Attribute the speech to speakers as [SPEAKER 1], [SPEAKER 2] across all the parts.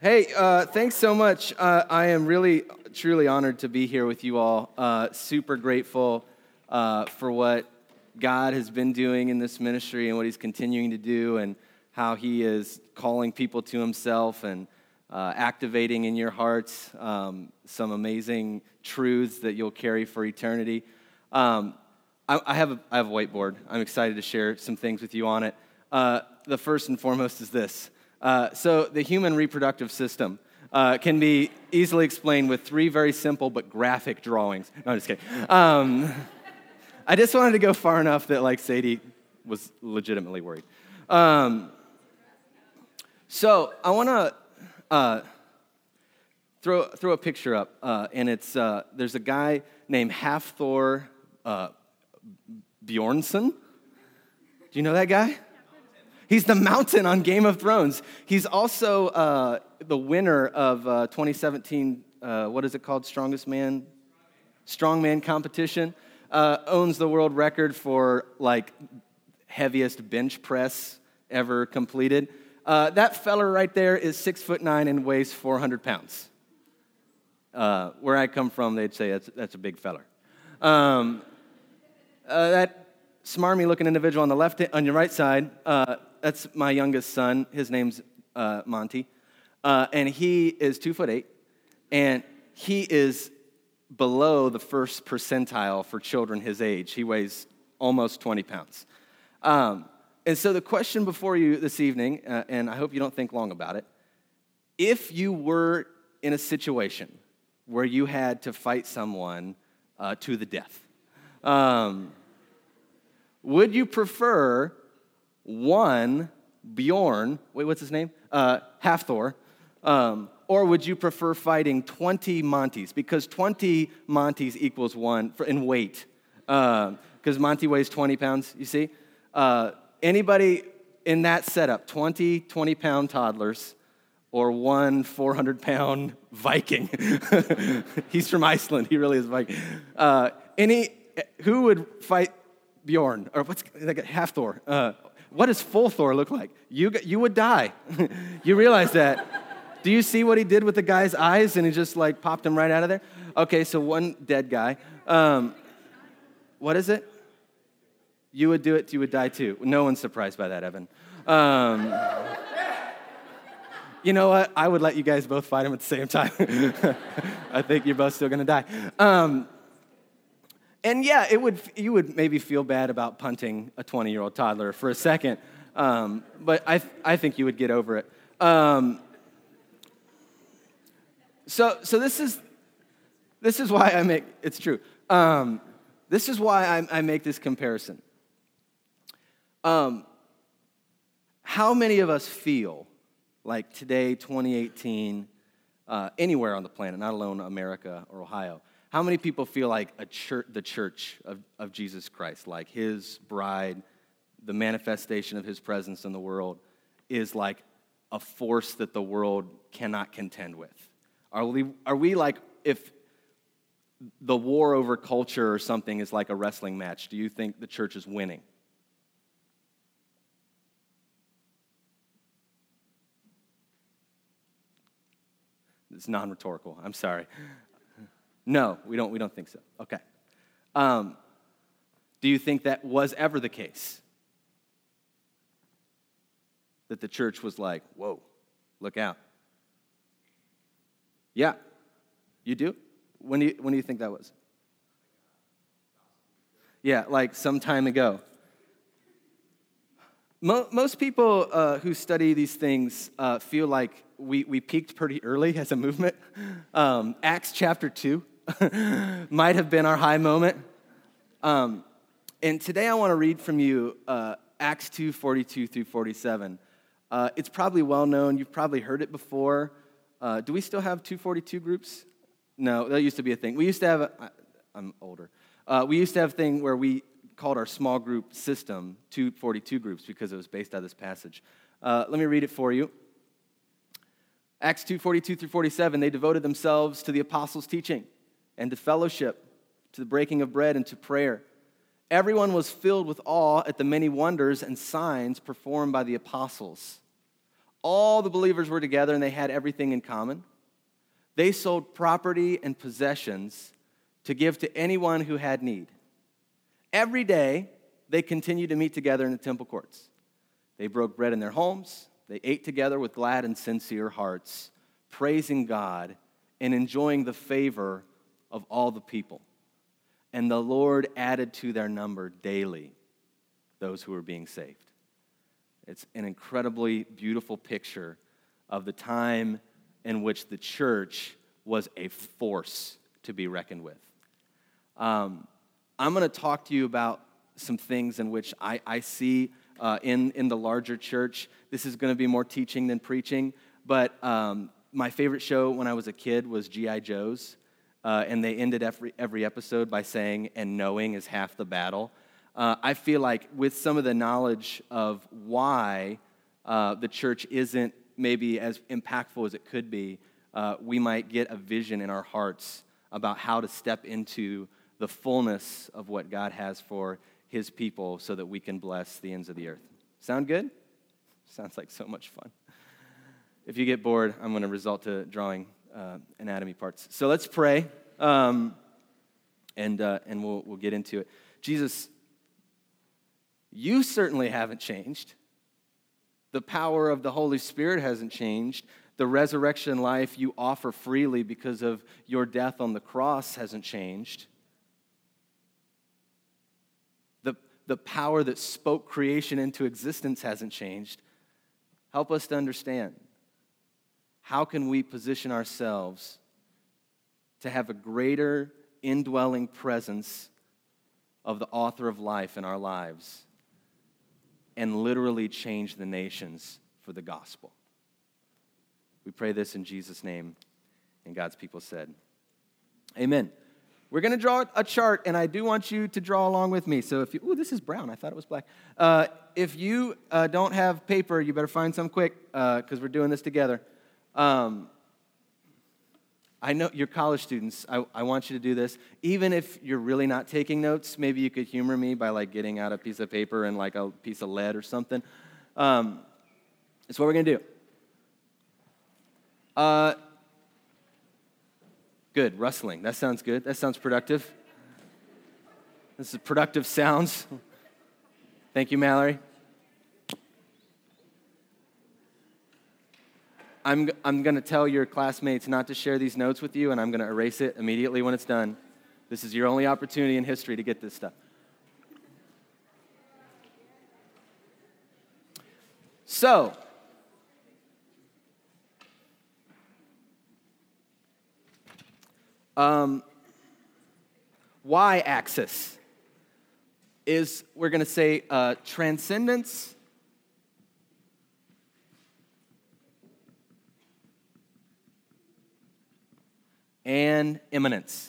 [SPEAKER 1] Hey, thanks so much. I am really, truly honored to be here with you all. Super grateful for what God has been doing in this ministry and what He's continuing to do, and how He is calling people to Himself and activating in your hearts some amazing truths that you'll carry for eternity. I have a whiteboard. I'm excited to share some things with you on it. The first and foremost is this. So the human reproductive system can be easily explained with three very simple but graphic drawings. No, I'm just kidding. I just wanted to go far enough that, Sadie was legitimately worried. So I want to throw a picture up, and it's there's a guy named Hafthor Bjornsson. Do you know that guy? He's the mountain on Game of Thrones. He's also the winner of 2017, what is it called, Strongman competition. Owns the world record for, heaviest bench press ever completed. That fella right there is 6'9" and weighs 400 pounds. Where I come from, they'd say that's a big feller. That smarmy-looking individual on on your right side, that's my youngest son. His name's Monty, and he is 2'8", and he is below the first percentile for children his age. He weighs almost 20 pounds. And so the question before you this evening, and I hope you don't think long about it, if you were in a situation where you had to fight someone to the death, would you prefer one Bjorn, what's his name? Hafthor, or would you prefer fighting 20 Monties? Because 20 Monties equals one in weight. Because Monty weighs 20 pounds, you see? Anybody in that setup, 20-pound toddlers, or one 400-pound Viking? He's from Iceland. He really is a Viking. Who would fight Bjorn? Or what's Hafthor? What does full Thor look like? You would die. You realize that. Do you see what he did with the guy's eyes, and he just popped him right out of there? Okay, so one dead guy. What is it? You would do it, you would die too. No one's surprised by that, Evan. You know what? I would let you guys both fight him at the same time. I think you're both still going to die. And yeah, you would maybe feel bad about punting a 20-year-old toddler for a second, but I think you would get over it. So this is why it's true. This is why I make this comparison. How many of us feel like today, 2018, anywhere on the planet, not alone America or Ohio, how many people feel like the church of Jesus Christ, like His bride, the manifestation of His presence in the world, is like a force that the world cannot contend with? Are we like, if the war over culture or something is like a wrestling match, do you think the church is winning? It's non-rhetorical. I'm sorry. No, we don't think so. Okay. Do you think that was ever the case? That the church was like, whoa, look out. Yeah, you do? When do you think that was? Yeah, like some time ago. Most people who study these things feel like we peaked pretty early as a movement. Acts chapter 2 might have been our high moment. And today I want to read from you Acts 2:42 through 47. It's probably well known. You've probably heard it before. Do we still have 242 groups? No, that used to be a thing. We used to have, I'm older. We used to have a thing where we called our small group system 242 groups because it was based on this passage. Let me read it for you. Acts 2:42 through 47, they devoted themselves to the apostles' teaching and to fellowship, to the breaking of bread and to prayer. Everyone was filled with awe at the many wonders and signs performed by the apostles. all the believers were together and they had everything in common. They sold property and possessions to give to anyone who had need. Every day, they continued to meet together in the temple courts. They broke bread in their homes. They ate together with glad and sincere hearts, praising God and enjoying the favor of all the people. And the Lord added to their number daily those who were being saved. It's an incredibly beautiful picture of the time in which the church was a force to be reckoned with. I'm going to talk to you about some things in which I see in the larger church. This is going to be more teaching than preaching, but my favorite show when I was a kid was G.I. Joe's, and they ended every episode by saying, "And knowing is half the battle." I feel like with some of the knowledge of why the church isn't maybe as impactful as it could be, we might get a vision in our hearts about how to step into the fullness of what God has for His people so that we can bless the ends of the earth. Sound good? Sounds like so much fun. If you get bored, I'm going to resort to drawing anatomy parts. So let's pray, and we'll get into it. Jesus, you certainly haven't changed. The power of the Holy Spirit hasn't changed. The resurrection life you offer freely because of your death on the cross hasn't changed. The power that spoke creation into existence hasn't changed. Help us to understand. How can we position ourselves to have a greater indwelling presence of the author of life in our lives and literally change the nations for the gospel? We pray this in Jesus' name, and God's people said, amen. We're going to draw a chart, and I do want you to draw along with me. So if you, this is brown. I thought it was black. If you don't have paper, you better find some quick because we're doing this together. I know you're college students. I want you to do this. Even if you're really not taking notes, maybe you could humor me by like getting out a piece of paper and like a piece of lead or something. It's what we're going to do. Good, rustling. That sounds good. That sounds productive. This is productive sounds. Thank you, Mallory. I'm going to tell your classmates not to share these notes with you, and I'm going to erase it immediately when it's done. This is your only opportunity in history to get this stuff. So, y-axis is, we're going to say, transcendence and immanence.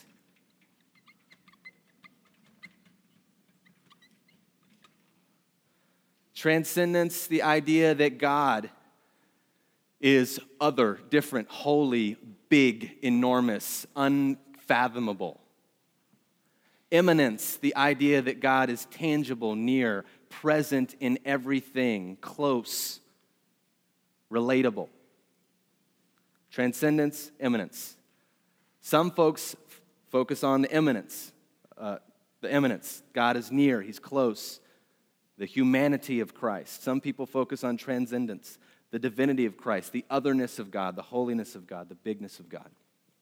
[SPEAKER 1] Transcendence, the idea that God is other, different, holy, big, enormous, unfathomable. Immanence, the idea that God is tangible, near, present in everything, close, relatable. Transcendence, immanence. Some folks focus on the immanence. God is near, He's close. The humanity of Christ. Some people focus on transcendence, the divinity of Christ, the otherness of God, the holiness of God, the bigness of God.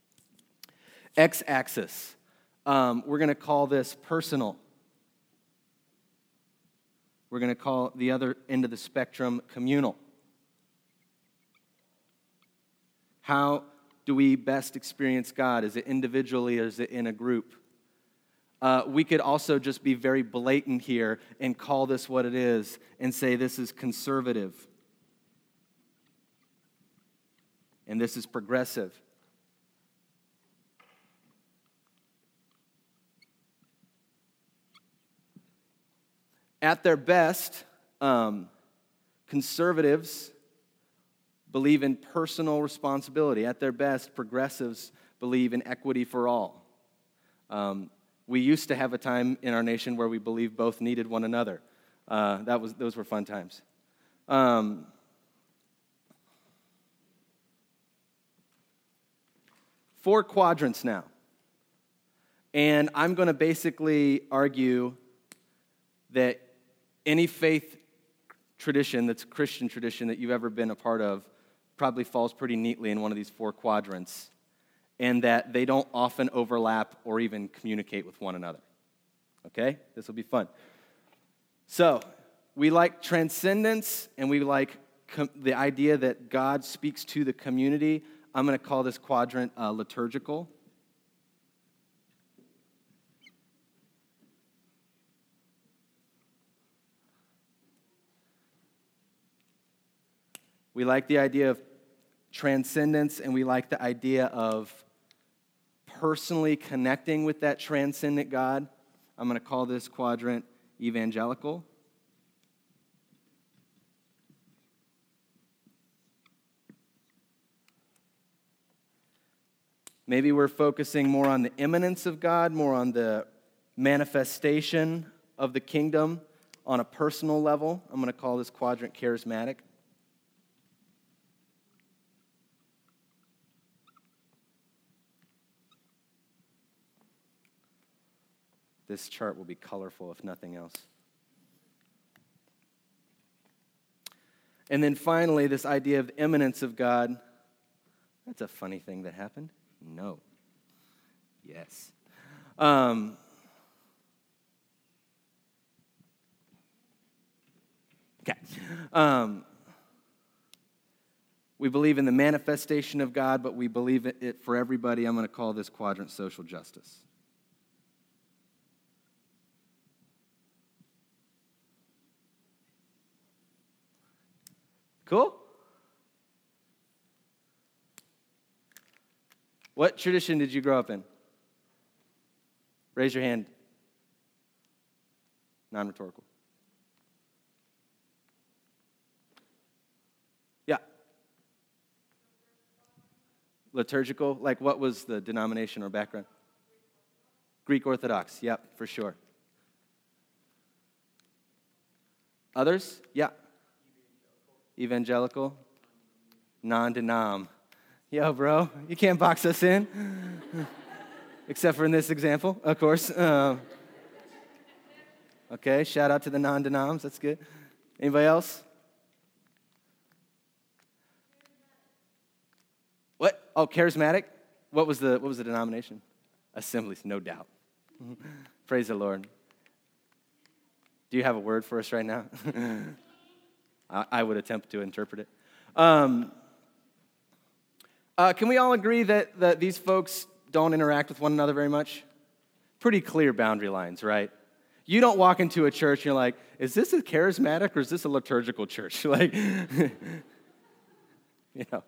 [SPEAKER 1] X-axis, we're going to call this personal. We're going to call the other end of the spectrum communal. How do we best experience God? Is it individually or is it in a group? We could also just be very blatant here and call this what it is and say this is conservative and this is progressive. At their best, conservatives believe in personal responsibility. At their best, progressives believe in equity for all. We used to have a time in our nation where we believed both needed one another. Those were fun times. 4 quadrants now. And I'm going to basically argue that any faith tradition that's a Christian tradition that you've ever been a part of probably falls pretty neatly in one of these 4 quadrants, and that they don't often overlap or even communicate with one another. Okay? This will be fun. So, we like transcendence, and we like the idea that God speaks to the community. I'm going to call this quadrant liturgical. We like the idea of transcendence, and we like the idea of personally connecting with that transcendent God. I'm going to call this quadrant evangelical. Maybe we're focusing more on the immanence of God, more on the manifestation of the kingdom on a personal level. I'm going to call this quadrant charismatic. This chart will be colorful, if nothing else. And then finally, this idea of the immanence of God. That's a funny thing that happened. No. Yes. Okay. We believe in the manifestation of God, but we believe it for everybody. I'm going to call this quadrant social justice. Cool? What tradition did you grow up in? Raise your hand. Non-rhetorical. Yeah. Liturgical? Like what was the denomination or background? Greek Orthodox. Yep, for sure. Others? Yeah. Evangelical? Non-denom. Yo, bro, you can't box us in. Except for in this example, of course. Okay, shout out to the non-denoms. That's good. Anybody else? What? Oh, charismatic? What was the denomination? Assemblies, no doubt. Praise the Lord. Do you have a word for us right now? I would attempt to interpret it. Can we all agree that these folks don't interact with one another very much? Pretty clear boundary lines, right? You don't walk into a church and you're like, is this a charismatic or is this a liturgical church? Like, you know.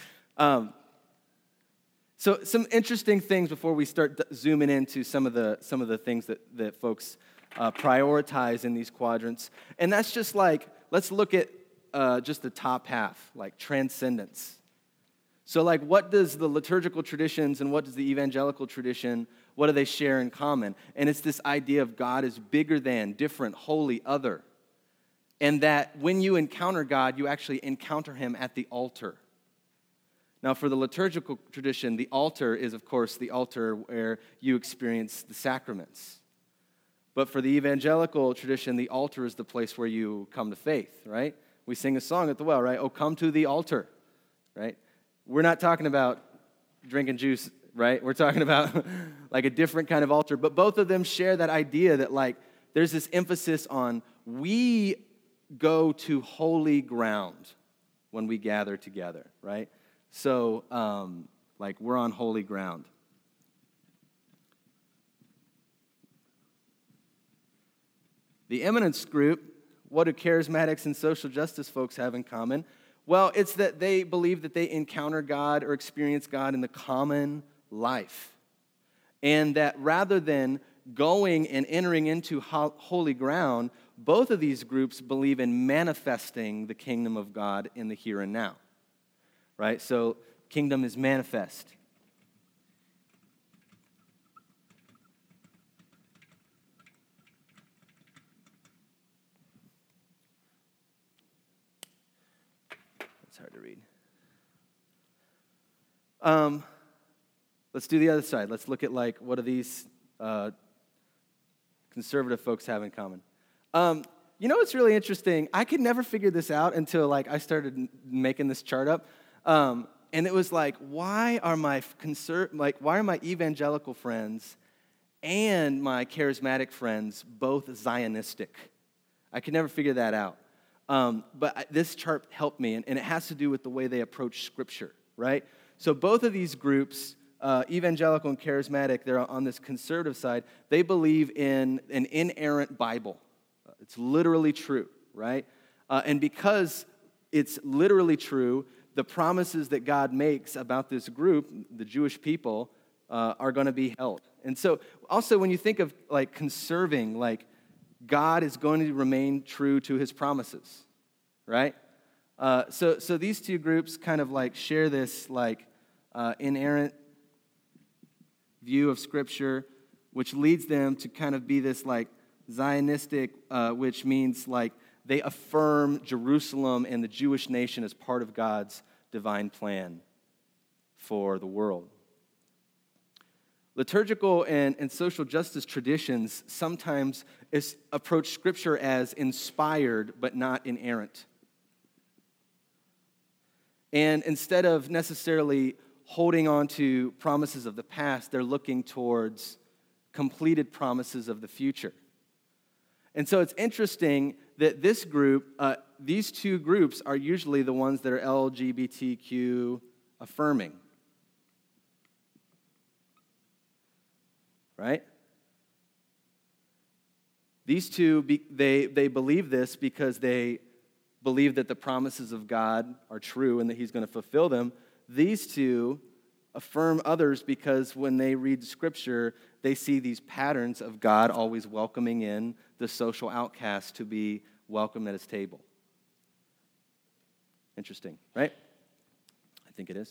[SPEAKER 1] So some interesting things before we start zooming into some of the things that folks prioritize in these quadrants. And that's just like, let's look at just the top half, like transcendence. So like what does the liturgical traditions and what does the evangelical tradition, what do they share in common? And it's this idea of God is bigger than, different, holy, other. And that when you encounter God, you actually encounter him at the altar. Now, for the liturgical tradition, the altar is, of course, the altar where you experience the sacraments. But for the evangelical tradition, the altar is the place where you come to faith, right? We sing a song at the well, right? Oh, come to the altar, right? We're not talking about drinking juice, right? We're talking about like a different kind of altar. But both of them share that idea that like there's this emphasis on we go to holy ground when we gather together, right? So, like, we're on holy ground. The immanence group, what do charismatics and social justice folks have in common? Well, it's that they believe that they encounter God or experience God in the common life. And that rather than going and entering into holy ground, both of these groups believe in manifesting the kingdom of God in the here and now. Right? So, kingdom is manifest. It's hard to read. Let's do the other side. Let's look at, like, what do these conservative folks have in common? You know what's really interesting? I could never figure this out until, like, I started making this chart up. And it was like, why are my evangelical friends and my charismatic friends both Zionistic? I could never figure that out. But this chart helped me, and it has to do with the way they approach Scripture, right? So both of these groups, evangelical and charismatic, they're on this conservative side. They believe in an inerrant Bible. It's literally true, right? And because it's literally true, the promises that God makes about this group, the Jewish people, are going to be held. And so also when you think of, like, conserving, like, God is going to remain true to his promises, right? So these two groups kind of, like, share this, like, inerrant view of Scripture, which leads them to kind of be this, like, Zionistic, which means, like, they affirm Jerusalem and the Jewish nation as part of God's divine plan for the world. Liturgical and social justice traditions sometimes approach Scripture as inspired but not inerrant. And instead of necessarily holding on to promises of the past, they're looking towards completed promises of the future. And so it's interesting that this group, these two groups are usually the ones that are LGBTQ affirming. Right? These two, they believe this because they believe that the promises of God are true and that he's going to fulfill them. These two affirm others because when they read Scripture, they see these patterns of God always welcoming in the social outcast to be welcomed at his table. Interesting, right? I think it is.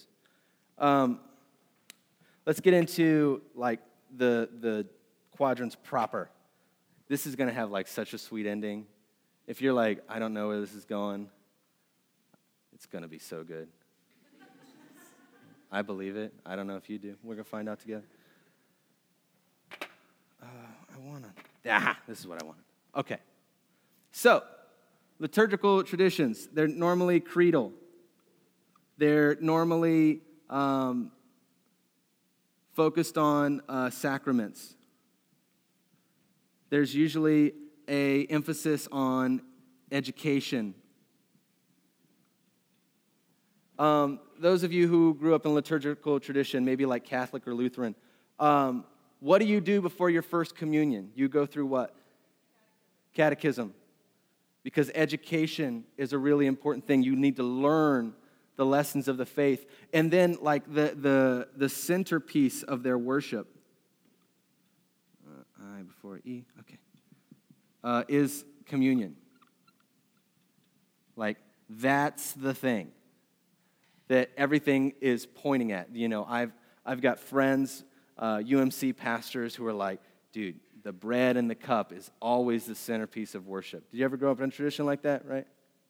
[SPEAKER 1] Let's get into, like, the quadrants proper. This is going to have, like, such a sweet ending. If you're like, I don't know where this is going, it's going to be so good. I believe it. I don't know if you do. We're going to find out together. This is what I wanted. Okay. So, liturgical traditions, they're normally creedal. They're normally focused on sacraments. There's usually an emphasis on education. Those of you who grew up in liturgical tradition, maybe like Catholic or Lutheran, what do you do before your first communion? You go through what? Catechism. Because education is a really important thing. You need to learn the lessons of the faith. And then, like, the centerpiece of their worship, I before E, okay, is communion. Like, that's the thing that everything is pointing at. You know, I've got friends, UMC pastors, who are like, dude, the bread and the cup is always the centerpiece of worship. Did you ever grow up in a tradition like that, right?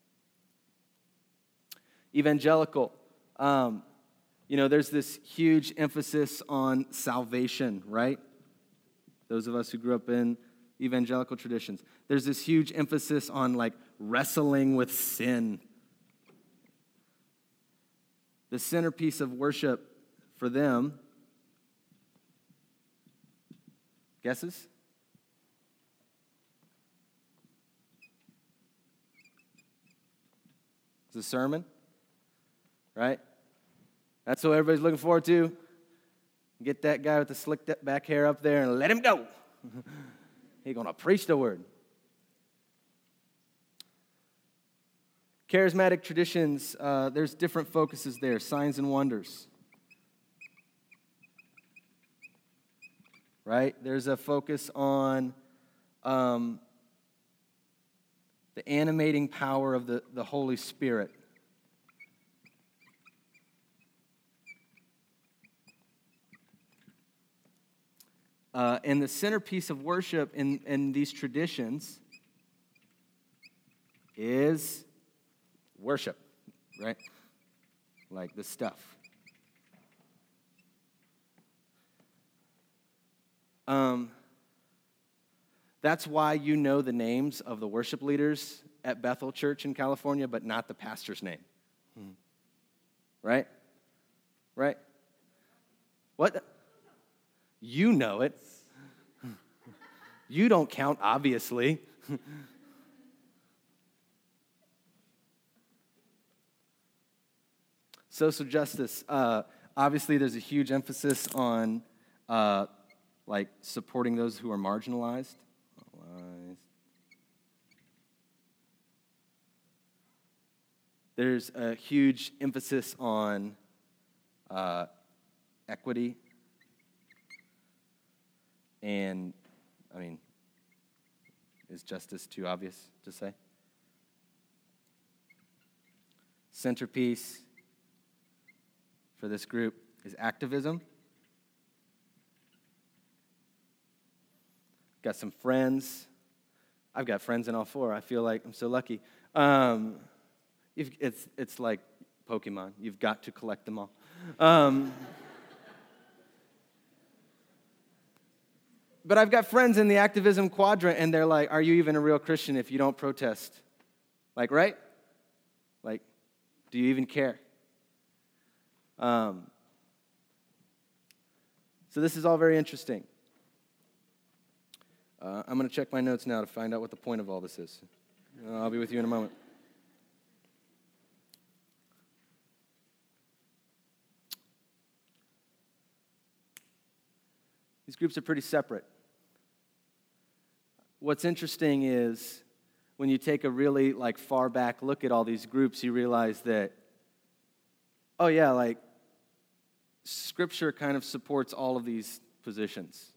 [SPEAKER 1] Evangelical, there's this huge emphasis on salvation, right? Those of us who grew up in evangelical traditions. There's this huge emphasis on, like, wrestling with sin. The centerpiece of worship for them, guesses? It's a sermon, right? That's what everybody's looking forward to. Get that guy with the slicked back hair up there and let him go. He's going to preach the word. Charismatic traditions, there's different focuses there, signs and wonders. Right? There's a focus on the animating power of the Holy Spirit. And the centerpiece of worship in these traditions is worship, right? Like the stuff. That's why you know the names of the worship leaders at Bethel Church in California, but not the pastor's name. Right? Right? What? You know it. You don't count, obviously. Social justice. Obviously, there's a huge emphasis on supporting those who are marginalized. There's a huge emphasis on equity. And, is justice too obvious to say? Centerpiece for this group is activism. Got some friends. I've got friends in all four. I feel like I'm so lucky. It's like Pokemon. You've got to collect them all. But I've got friends in the activism quadrant, and they're like, are you even a real Christian if you don't protest? Like, right? Like, do you even care? So this is all very interesting. I'm going to check my notes now to find out what the point of all this is. I'll be with you in a moment. These groups are pretty separate. What's interesting is when you take a really far back look at all these groups, you realize that, Scripture kind of supports all of these positions.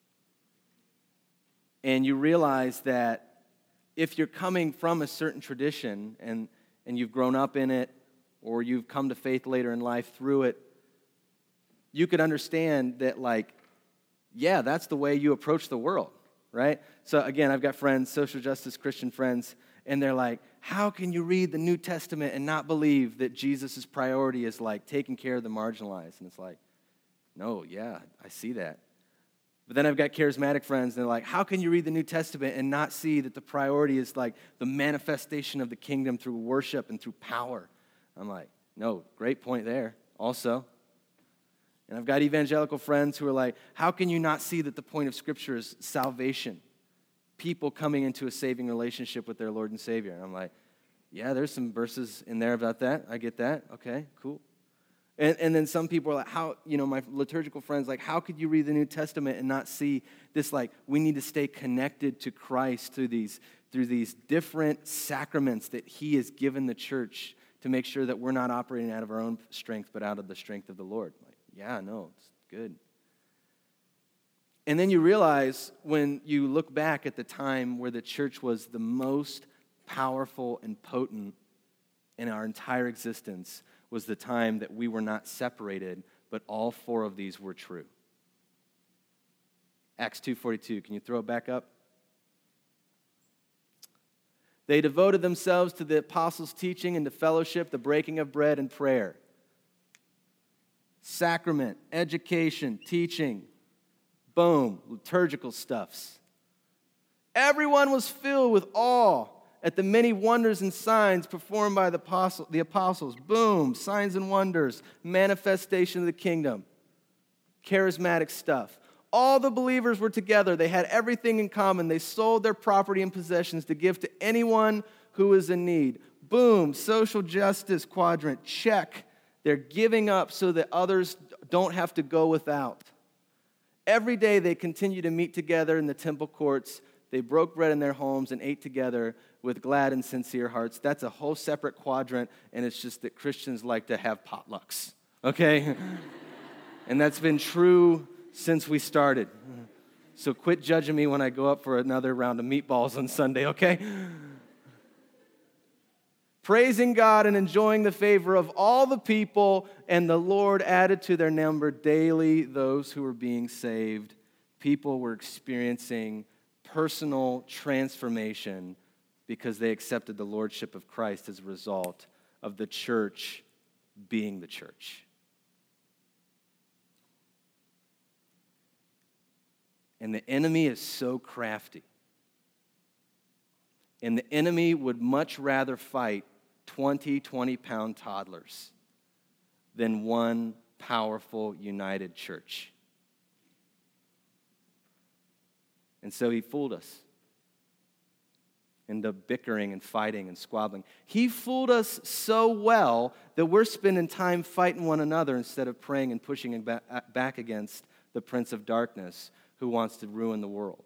[SPEAKER 1] And you realize that if you're coming from a certain tradition and you've grown up in it, or you've come to faith later in life through it, you could understand that, that's the way you approach the world, right? So again, I've got friends, social justice Christian friends, and they're like, how can you read the New Testament and not believe that Jesus' priority is taking care of the marginalized? And it's no, yeah, I see that. But then I've got charismatic friends, and they're like, how can you read the New Testament and not see that the priority is the manifestation of the kingdom through worship and through power? I'm like, no, great point there also. And I've got evangelical friends who are like, how can you not see that the point of Scripture is salvation? People coming into a saving relationship with their Lord and Savior. And I'm like, yeah, there's some verses in there about that. I get that. Okay, cool. And then some people are like, my liturgical friends, how could you read the New Testament and not see this, we need to stay connected to Christ through these different sacraments that He has given the church to make sure that we're not operating out of our own strength, but out of the strength of the Lord. Yeah, no, it's good. And then you realize when you look back at the time where the church was the most powerful and potent in our entire existence was the time that we were not separated, but all four of these were true. Acts 2:42, can you throw it back up? They devoted themselves to the apostles' teaching and to fellowship, the breaking of bread, and prayer. Sacrament, education, teaching, boom, liturgical stuffs. Everyone was filled with awe at the many wonders and signs performed by the apostles. Boom, signs and wonders, manifestation of the kingdom, charismatic stuff. All the believers were together. They had everything in common. They sold their property and possessions to give to anyone who was in need. Boom, social justice quadrant, check. They're giving up so that others don't have to go without. Every day they continue to meet together in the temple courts. They broke bread in their homes and ate together with glad and sincere hearts. That's a whole separate quadrant, and it's just that Christians like to have potlucks, okay? And that's been true since we started. So quit judging me when I go up for another round of meatballs on Sunday, okay? Praising God and enjoying the favor of all the people, and the Lord added to their number daily those who were being saved. People were experiencing personal transformation because they accepted the lordship of Christ as a result of the church being the church. And the enemy is so crafty. And the enemy would much rather fight 20-pound toddlers than one powerful, united church. And so he fooled us into bickering and fighting and squabbling. He fooled us so well that we're spending time fighting one another instead of praying and pushing back against the prince of darkness who wants to ruin the world.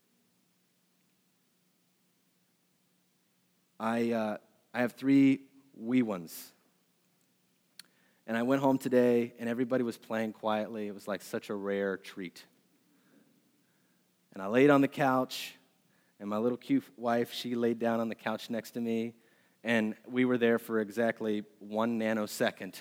[SPEAKER 1] I have 3 wee ones. And I went home today, and everybody was playing quietly. It was like such a rare treat. And I laid on the couch, and my little cute wife, she laid down on the couch next to me, and we were there for exactly 1 nanosecond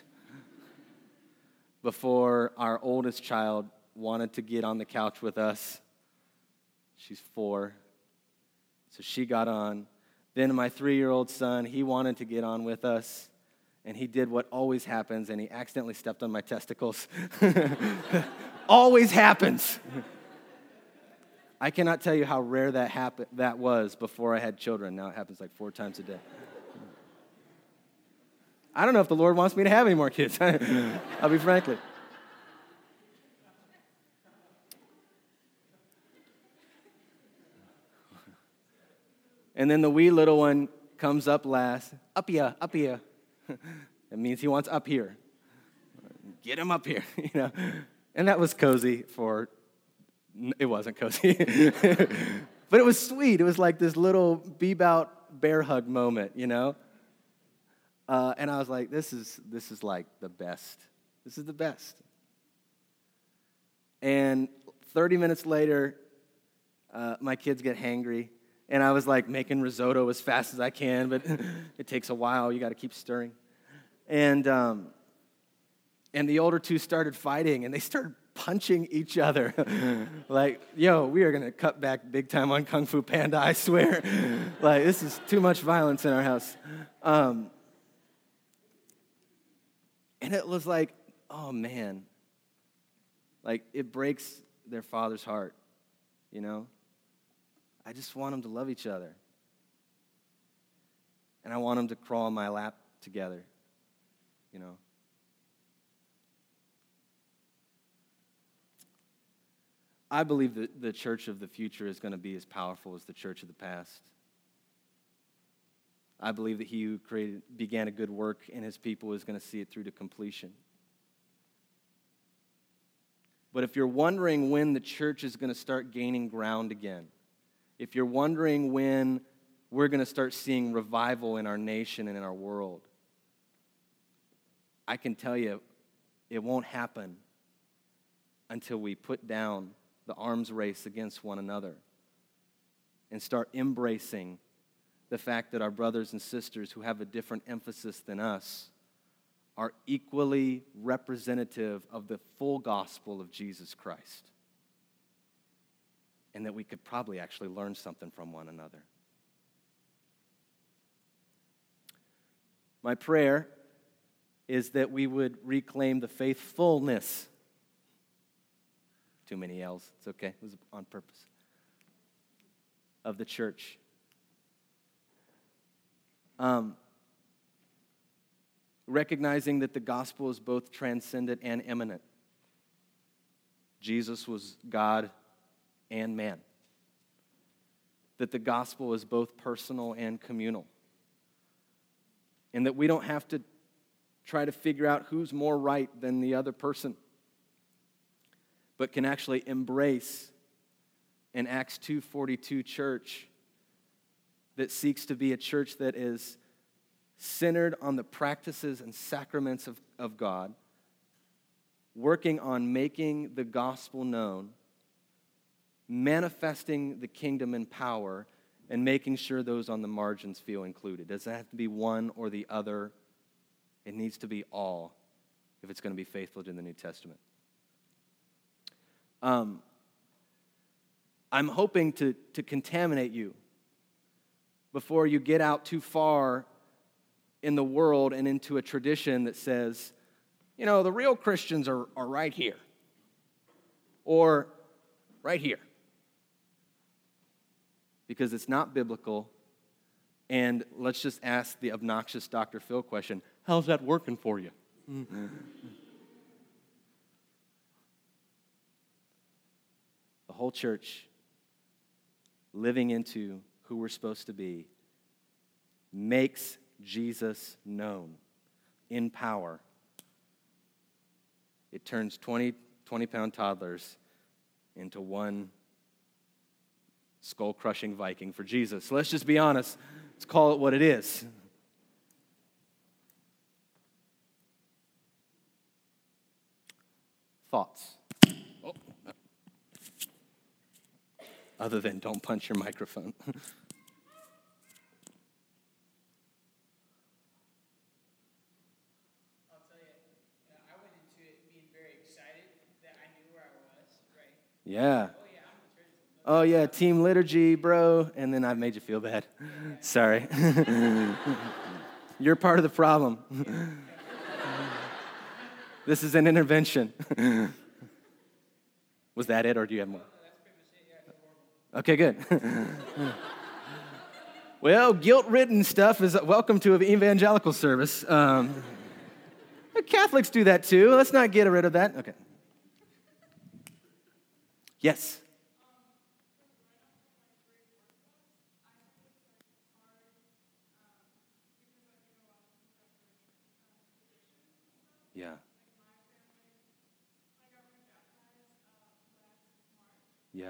[SPEAKER 1] before our oldest child wanted to get on the couch with us. She's 4, so she got on. Then my 3-year-old son, he wanted to get on with us, and he did what always happens, and he accidentally stepped on my testicles. Always happens. I cannot tell you how rare that was before I had children. Now it happens like 4 times a day. I don't know if the Lord wants me to have any more kids. I'll be frankly. And then the wee little one comes up last. Up here, up here. It means he wants up here. Get him up here, you know. And that was cozy for, it wasn't cozy. But it was sweet. It was like this little bebout bear hug moment, you know. And I was like, this is like the best. This is the best. And 30 minutes later, my kids get hangry. And I was like making risotto as fast as I can, but it takes a while. You got to keep stirring. And the older 2 started fighting, and they started punching each other. Like, yo, we are going to cut back big time on Kung Fu Panda, I swear. Like, this is too much violence in our house. And it was like, oh, man. Like, it breaks their father's heart, you know? I just want them to love each other. And I want them to crawl in my lap together, you know. I believe that the church of the future is going to be as powerful as the church of the past. I believe that he who began a good work in his people is going to see it through to completion. But if you're wondering when the church is going to start gaining ground again, if you're wondering when we're going to start seeing revival in our nation and in our world, I can tell you it won't happen until we put down the arms race against one another and start embracing the fact that our brothers and sisters who have a different emphasis than us are equally representative of the full gospel of Jesus Christ. And that we could probably actually learn something from one another. My prayer is that we would reclaim the faithfulness. Too many L's. It's okay. It was on purpose. Of the church. Recognizing that the gospel is both transcendent and immanent. Jesus was God and man. That the gospel is both personal and communal. And that we don't have to try to figure out who's more right than the other person, but can actually embrace an Acts 2:42 church that seeks to be a church that is centered on the practices and sacraments of God, working on making the gospel known, manifesting the kingdom in power, and making sure those on the margins feel included. Does it have to be one or the other? It needs to be all if it's going to be faithful to the New Testament. I'm hoping to contaminate you before you get out too far in the world and into a tradition that says, you know, the real Christians are right here or right here. because it's not biblical. And let's just ask the obnoxious Dr. Phil question, how's that working for you? The whole church living into who we're supposed to be makes Jesus known in power. It turns 20-pound toddlers into one skull-crushing Viking for Jesus. So let's just be honest. Let's call it what it is. Thoughts? Oh. Other than don't punch your microphone. Yeah. Oh, yeah, team liturgy, bro. And then I've made you feel bad. Sorry. You're part of the problem. This is an intervention. Was that it, or do you have more? Okay, good. Well, guilt-ridden stuff is welcome to an evangelical service. Catholics do that too. Let's not get rid of that. Okay. Yes. Yeah. Yeah.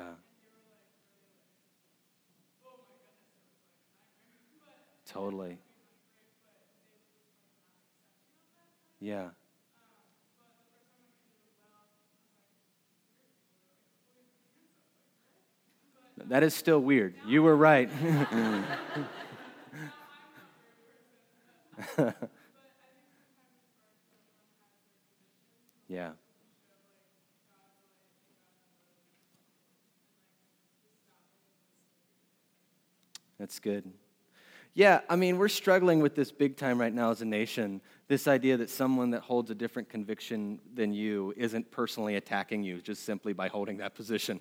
[SPEAKER 1] Totally. Yeah. That is still weird. You were right. Yeah. That's good. Yeah, I mean, we're struggling with this big time right now as a nation. This idea that someone that holds a different conviction than you isn't personally attacking you just simply by holding that position.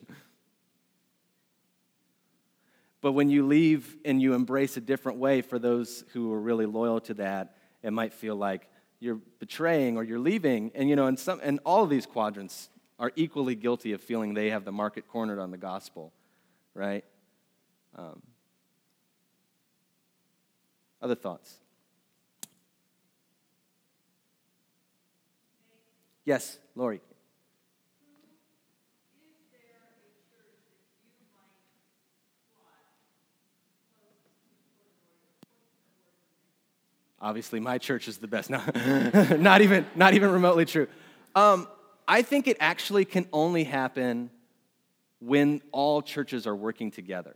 [SPEAKER 1] But when you leave and you embrace a different way, for those who are really loyal to that, it might feel like you're betraying or you're leaving. And and all of these quadrants are equally guilty of feeling they have the market cornered on the gospel, right? Other thoughts? Yes, Lori. Obviously, my church is the best. No, not even remotely true. I think it actually can only happen when all churches are working together.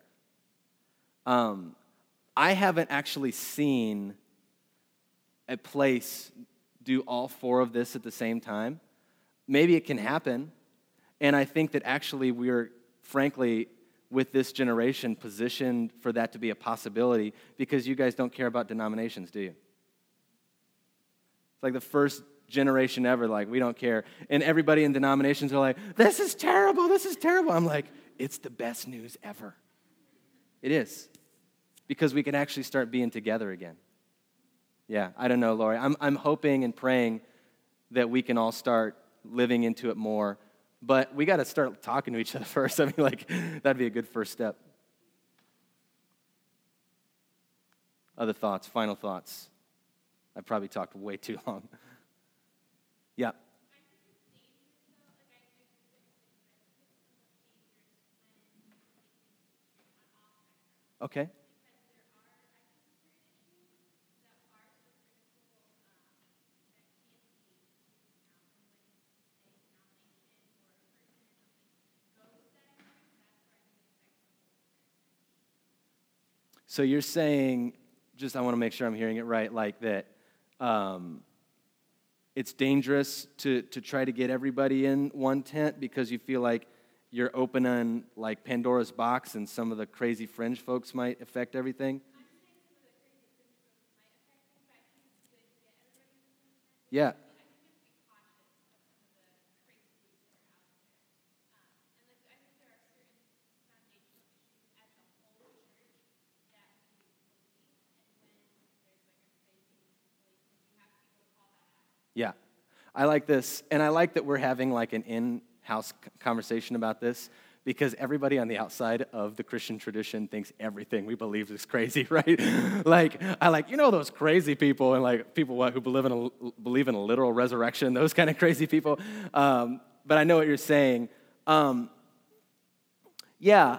[SPEAKER 1] I haven't actually seen a place do all four of this at the same time. Maybe it can happen, and I think that actually we're, frankly, with this generation, positioned for that to be a possibility because you guys don't care about denominations, do you? It's like the first generation ever, like, we don't care. And everybody in denominations are like, this is terrible, this is terrible. I'm like, it's the best news ever. It is. Because we can actually start being together again. Yeah, I don't know, Lori. I'm hoping and praying that we can all start living into it more. But we got to start talking to each other first. I mean, like, that'd be a good first step. Other thoughts, final thoughts? I've probably talked way too long. Yeah. Okay. So you're saying, just I want to make sure I'm hearing it right, like that it's dangerous to try to get everybody in one tent because you feel like you're opening like Pandora's box and some of the crazy fringe folks might affect everything? Yeah. I like this, and I like that we're having like an in-house conversation about this, because everybody on the outside of the Christian tradition thinks everything we believe is crazy, right? Like, those crazy people, and like people who believe in a literal resurrection, those kind of crazy people. But I know what you're saying. Yeah,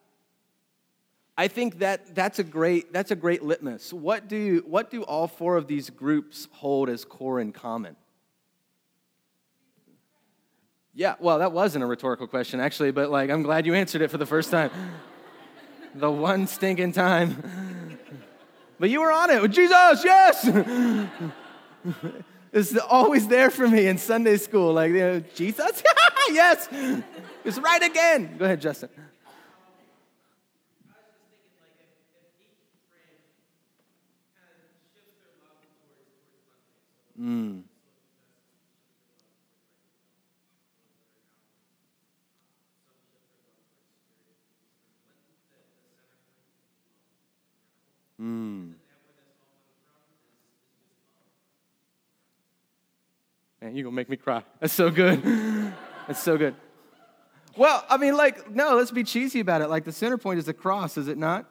[SPEAKER 1] I think that's a great litmus. What do all four of these groups hold as core in common? Yeah, well, that wasn't a rhetorical question, actually, but like, I'm glad you answered it for the first time. The one stinking time. But you were on it. Jesus, yes! It's always there for me in Sunday school. Like, Jesus? Yes! It's right again. Go ahead, Justin. Mm. Mm. Man, you're going to make me cry. That's so good. That's so good. Well, I mean, like, no, let's be cheesy about it. Like, the center point is the cross, is it not?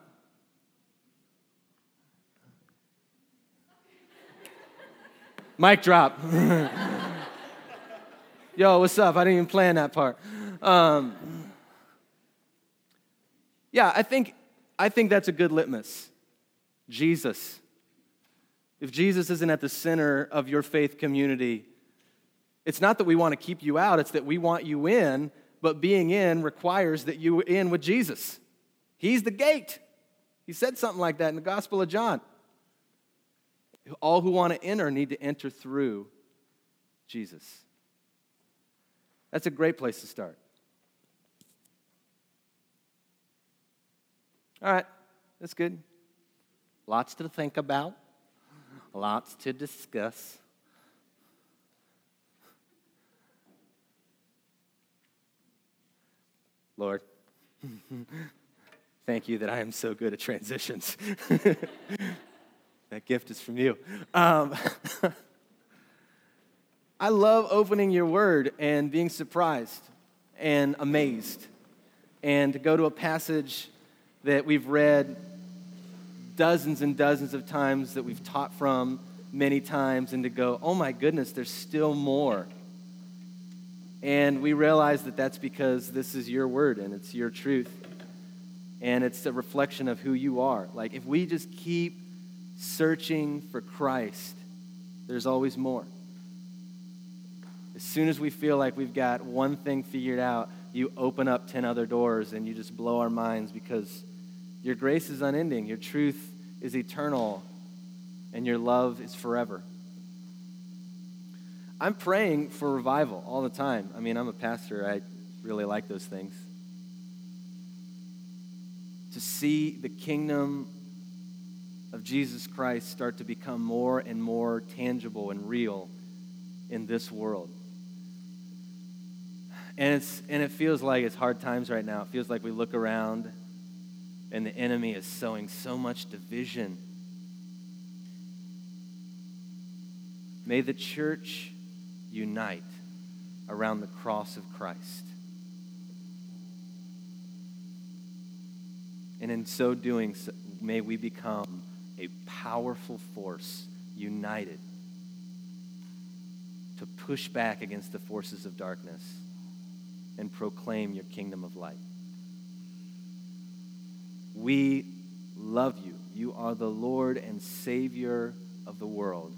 [SPEAKER 1] Mic drop. Yo, what's up? I didn't even plan that part. Yeah, I think that's a good litmus. Jesus. If Jesus isn't at the center of your faith community, it's not that we want to keep you out, it's that we want you in, but being in requires that you in with Jesus. He's the gate. He said something like that in the Gospel of John. All who want to enter need to enter through Jesus. That's a great place to start. All right, that's good. Lots to think about, lots to discuss. Lord, thank you that I am so good at transitions. That gift is from you. I love opening your word and being surprised and amazed, and to go to a passage that we've read dozens and dozens of times, that we've taught from many times, and to go, oh my goodness, there's still more. And we realize that that's because this is your word and it's your truth. And it's a reflection of who you are. Like, if we just keep searching for Christ, there's always more. As soon as we feel like we've got one thing figured out, you open up 10 other doors and you just blow our minds, because your grace is unending, your truth is eternal, and your love is forever. I'm praying for revival all the time. I mean, I'm a pastor. I really like those things. To see the kingdom of Jesus Christ start to become more and more tangible and real in this world. And it feels like it's hard times right now. It feels like we look around and the enemy is sowing so much division. May the church unite around the cross of Christ. And in so doing, may we become a powerful force, united, to push back against the forces of darkness and proclaim your kingdom of light. We love you. You are the Lord and Savior of the world.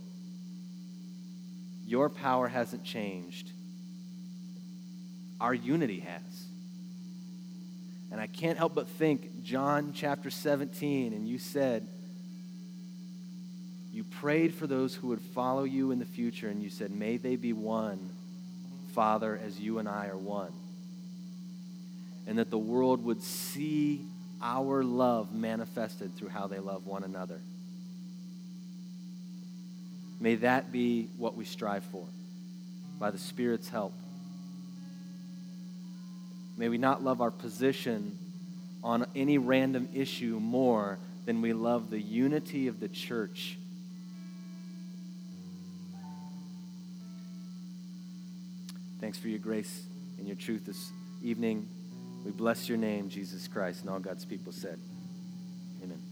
[SPEAKER 1] Your power hasn't changed. Our unity has. And I can't help but think, John chapter 17, and you said, you prayed for those who would follow you in the future, and you said, may they be one, Father, as you and I are one. And that the world would see our love manifested through how they love one another. May that be what we strive for, by the Spirit's help. May we not love our position on any random issue more than we love the unity of the church. Thanks for your grace and your truth this evening. We bless your name, Jesus Christ, and all God's people said, amen.